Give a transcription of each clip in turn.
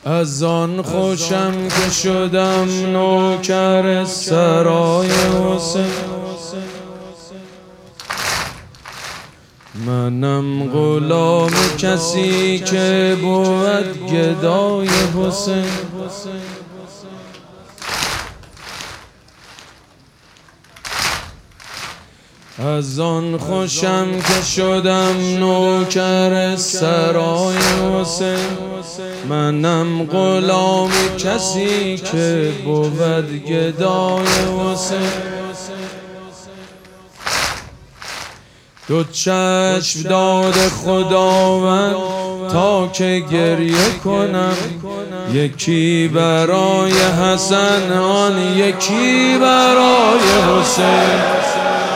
از آن خوشم که شدم نوکر سرای حسین. منم غلام کسی که بود گدای حسین. از آن خوشم که شدم نوکر سرای حسین. منم غلام کسی که بود گدای حسین. دو چشم داد خداوند تا که گریه کنم، یکی برای حسن آن یکی برای حسین.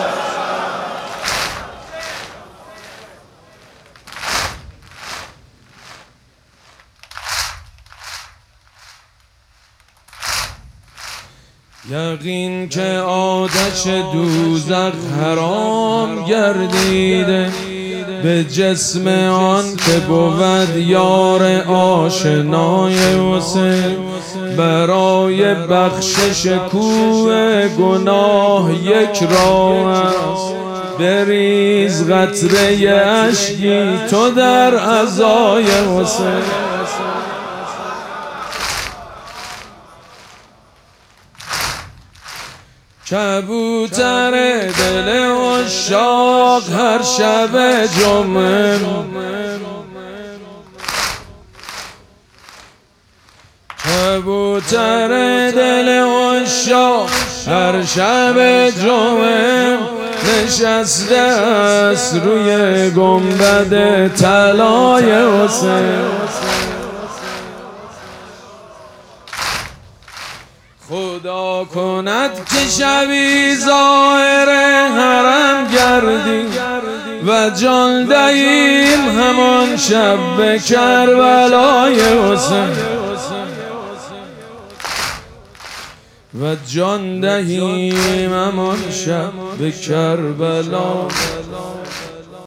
یقین که آتش دوزخ حرام گردیده به جسم آن که بود یار آشنای حسین. برای بخشش کوه گناه یک راه است، بریز قطره اشکی تو در عزای حسین. کبوتر دل عشاق هر شب جمعه، کبوتر دل عشاق هر شب جمعه، نشسته است روی گنبد طلای حسین. خدا کند که شبی ظاهر حرم گردی و جان دهیم همان شب به کربلای حسین. و جان دهیم همان شب به کربلا.